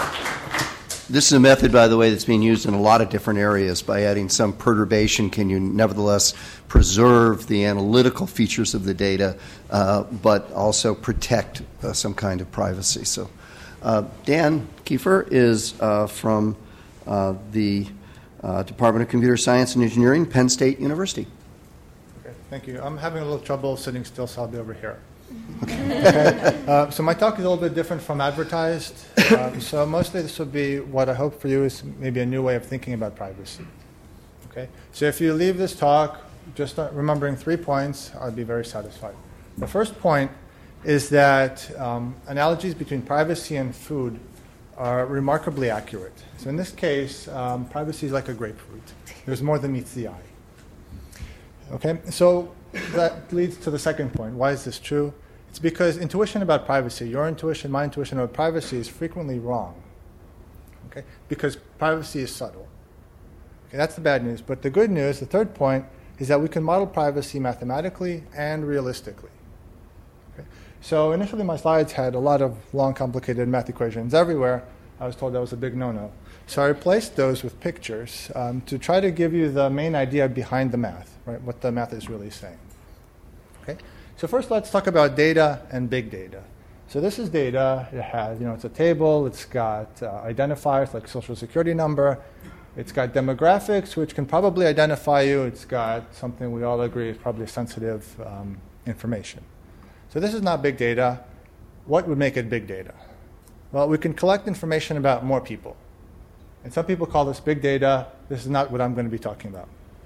This is a method, by the way, that's being used in a lot of different areas. By adding some perturbation, can you nevertheless preserve the analytical features of the data, but also protect some kind of privacy? So Dan Kiefer is from the Department of Computer Science and Engineering, Penn State University. Okay, thank you. I'm having a little trouble sitting still, so I'll be over here. Okay. So my talk is a little bit different from advertised. So mostly this will be what I hope for you is maybe a new way of thinking about privacy. Okay. So if you leave this talk just remembering 3 points, I'll be very satisfied. The first point is that analogies between privacy and food are remarkably accurate. So in this case, privacy is like a grapefruit. There's more than meets the eye. Okay. So that leads to the second point. Why is this true? It's because intuition about privacy, your intuition, my intuition about privacy is frequently wrong. Okay? Because privacy is subtle. Okay, that's the bad news. But the good news, the third point, is that we can model privacy mathematically and realistically. Okay? So initially my slides had a lot of long, complicated math equations everywhere. I was told that was a big no-no. So I replaced those with pictures to try to give you the main idea behind the math, right? What the math is really saying. Okay? So first, let's talk about data and big data. So this is data. It has, it's a table. It's got identifiers like social security number. It's got demographics, which can probably identify you. It's got something we all agree is probably sensitive information. So this is not big data. What would make it big data? Well, we can collect information about more people. And some people call this big data. This is not what I'm going to be talking about.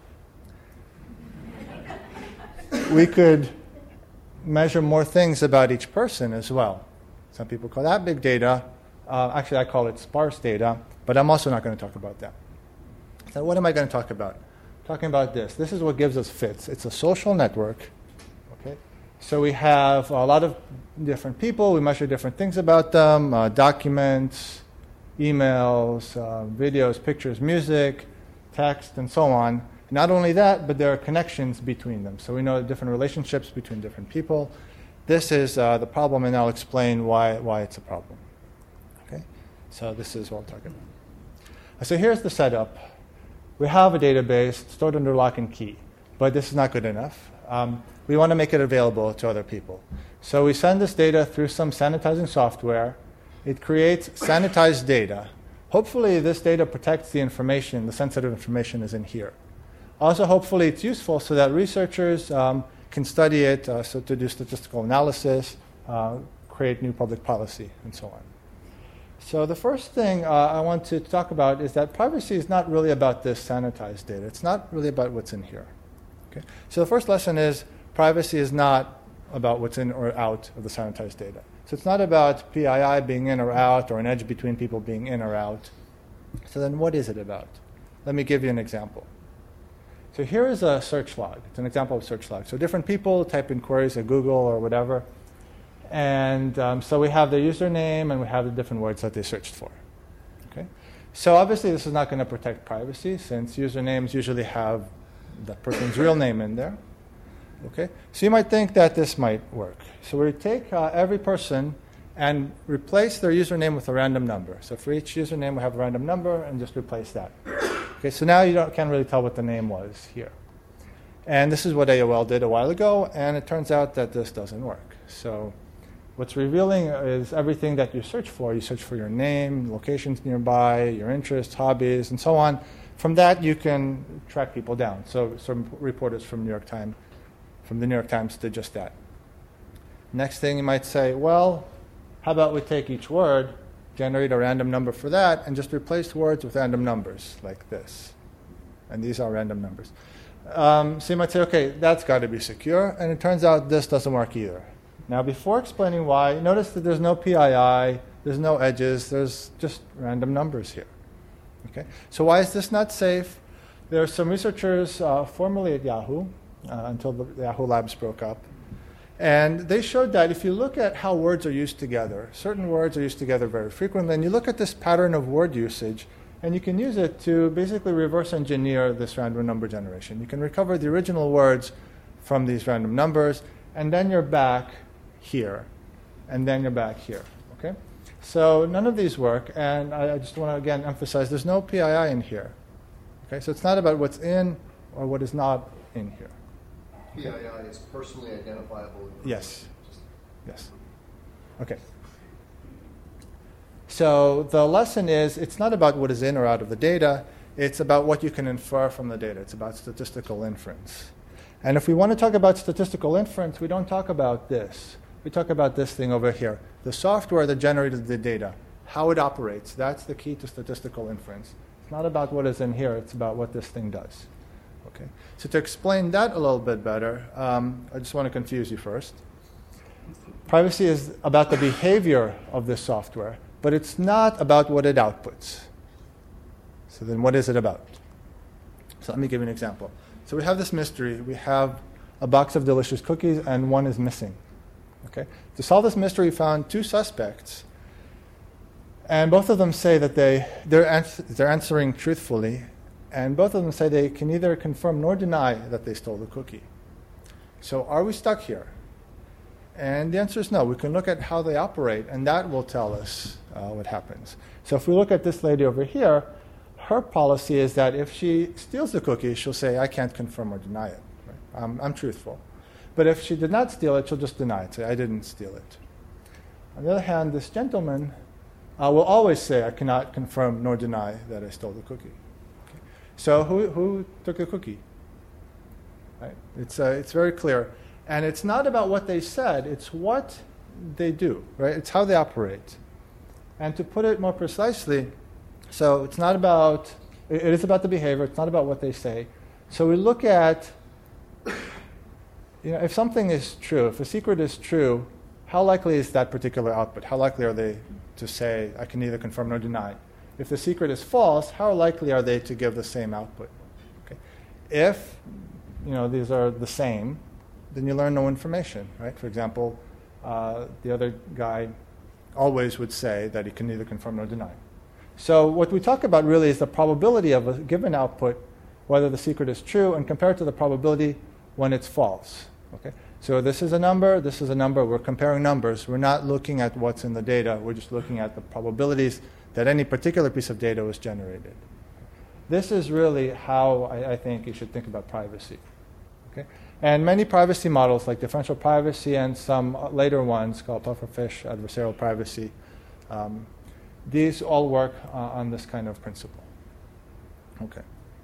We could measure more things about each person as well. Some people call that big data. Actually, I call it sparse data, but I'm also not going to talk about that. So what am I going to talk about? Talking about this. This is what gives us fits. It's a social network. Okay? So we have a lot of different people. We measure different things about them, documents, emails, videos, pictures, music, text, and so on. Not only that, but there are connections between them. So we know different relationships between different people. This is the problem, and I'll explain why it's a problem. Okay? So this is what I'm talking about. So here's the setup. We have a database stored under lock and key, but this is not good enough. We want to make it available to other people. So we send this data through some sanitizing software. It creates sanitized data. Hopefully this data protects the information, the sensitive information is in here. Also, hopefully, it's useful so that researchers can study it, so to do statistical analysis, create new public policy, and so on. So the first thing I want to talk about is that privacy is not really about this sanitized data. It's not really about what's in here. Okay? So the first lesson is privacy is not about what's in or out of the sanitized data. So it's not about PII being in or out or an edge between people being in or out. So then what is it about? Let me give you an example. So here is a search log. It's an example of search log. So different people type in queries at Google or whatever. And so we have their username and we have the different words that they searched for. Okay? So obviously this is not going to protect privacy since usernames usually have the person's real name in there. Okay? So you might think that this might work. So we take every person and replace their username with a random number. So for each username we have a random number and just replace that. Okay, so now you can't really tell what the name was here. And this is what AOL did a while ago, and it turns out that this doesn't work. So what's revealing is everything that you search for. You search for your name, locations nearby, your interests, hobbies, and so on. From that, you can track people down. So some reporters from the New York Times did just that. Next thing you might say, well, how about we take each word, generate a random number for that, and just replace words with random numbers like this. And these are random numbers. So you might say, okay, that's got to be secure. And it turns out this doesn't work either. Now, before explaining why, notice that there's no PII, there's no edges, there's just random numbers here. Okay? So why is this not safe? There are some researchers formerly at Yahoo, until the Yahoo Labs broke up. And they showed that if you look at how words are used together, certain words are used together very frequently, and you look at this pattern of word usage, and you can use it to basically reverse engineer this random number generation. You can recover the original words from these random numbers, and then you're back here, and then you're back here. Okay? So none of these work, and I just want to again emphasize there's no PII in here. Okay, so it's not about what's in or what is not in here. PII is personally identifiable. Yes. Yes. Okay. So the lesson is it's not about what is in or out of the data, it's about what you can infer from the data. It's about statistical inference. And if we want to talk about statistical inference, we don't talk about this. We talk about this thing over here. The software that generated the data, how it operates, that's the key to statistical inference. It's not about what is in here, it's about what this thing does. Okay. So to explain that a little bit better, I just want to confuse you first. Privacy is about the behavior of this software, but it's not about what it outputs. So then what is it about? So let me give you an example. So we have this mystery. We have a box of delicious cookies, and one is missing. Okay? To solve this mystery, we found two suspects, and both of them say that they're answering truthfully, and both of them say they can neither confirm nor deny that they stole the cookie. So are we stuck here? And the answer is no. We can look at how they operate, and that will tell us what happens. So if we look at this lady over here, her policy is that if she steals the cookie, she'll say, I can't confirm or deny it. Right? I'm truthful. But if she did not steal it, she'll just deny it, say, I didn't steal it. On the other hand, this gentleman will always say, I cannot confirm nor deny that I stole the cookie. Okay. So who took the cookie? Right? It's very clear. And it's not about what they said, it's what they do, right? It's how they operate. And to put it more precisely, so it's not about, it is about the behavior, it's not about what they say. So we look at, if something is true, if a secret is true, how likely is that particular output? How likely are they to say, I can neither confirm nor deny? If the secret is false, how likely are they to give the same output? Okay. If, these are the same, then you learn no information, right? For example, the other guy always would say that he can neither confirm nor deny. So what we talk about really is the probability of a given output, whether the secret is true, and compared to the probability when it's false. Okay? So this is a number, we're comparing numbers. We're not looking at what's in the data, we're just looking at the probabilities that any particular piece of data was generated. This is really how I think you should think about privacy. Okay? And many privacy models, like differential privacy and some later ones called pufferfish adversarial privacy, these all work on this kind of principle. Okay.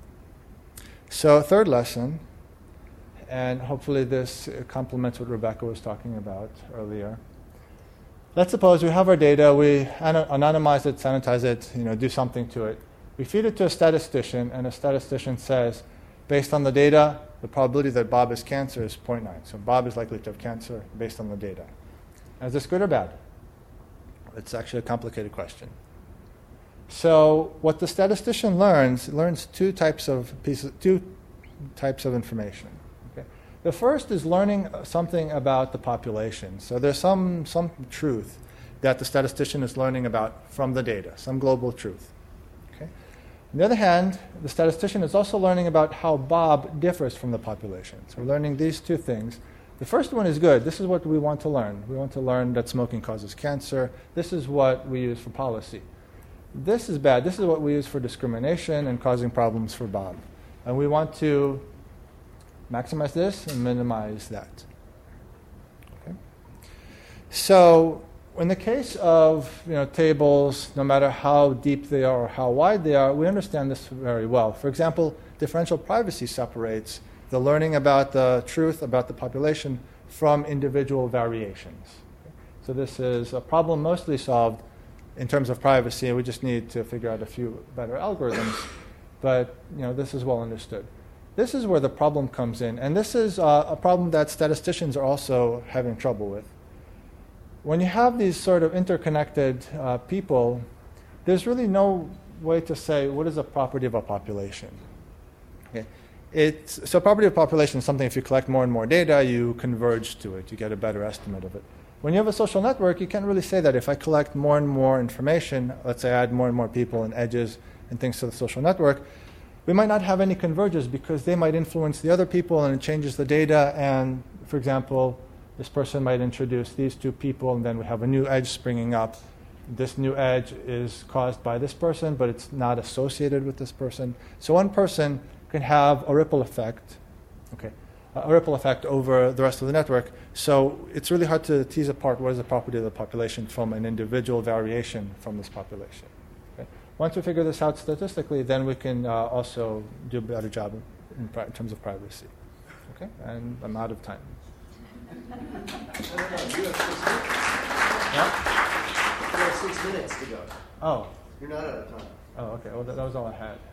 So third lesson, and hopefully this complements what Rebecca was talking about earlier. Let's suppose we have our data, we anonymize it, sanitize it, do something to it. We feed it to a statistician, and a statistician says, based on the data, the probability that Bob has cancer is 0.9. So Bob is likely to have cancer based on the data. Is this good or bad? It's actually a complicated question. So what the statistician learns two types of information. Okay? The first is learning something about the population. So there's some truth that the statistician is learning about from the data, some global truth. Okay? On the other hand, the statistician is also learning about how Bob differs from the population. So we're learning these two things. The first one is good. This is what we want to learn. We want to learn that smoking causes cancer. This is what we use for policy. This is bad. This is what we use for discrimination and causing problems for Bob. And we want to maximize this and minimize that. Okay? So in the case of tables, no matter how deep they are or how wide they are, we understand this very well. For example, differential privacy separates the learning about the truth about the population from individual variations. Okay? So this is a problem mostly solved in terms of privacy. We just need to figure out a few better algorithms. But this is well understood. This is where the problem comes in, and this is a problem that statisticians are also having trouble with. When you have these sort of interconnected people, there's really no way to say what is a property of a population. Okay. So property of population is something, if you collect more and more data, you converge to it. You get a better estimate of it. When you have a social network, you can't really say that. If I collect more and more information, let's say I add more and more people and edges and things to the social network, we might not have any convergence because they might influence the other people and it changes the data. And, for example, this person might introduce these two people and then we have a new edge springing up. this new edge is caused by this person, but it's not associated with this person. So one person can have a ripple effect, a ripple effect over the rest of the network. So it's really hard to tease apart what is the property of the population from an individual variation from this population. Okay? Once we figure this out statistically, then we can also do a better job in terms of privacy. Okay? And I'm out of time. You have 6 minutes to go. Oh. You're not out of time. Oh, okay. Well, that was all I had.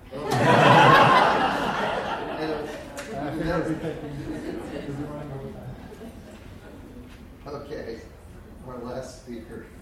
Okay. Our last speaker.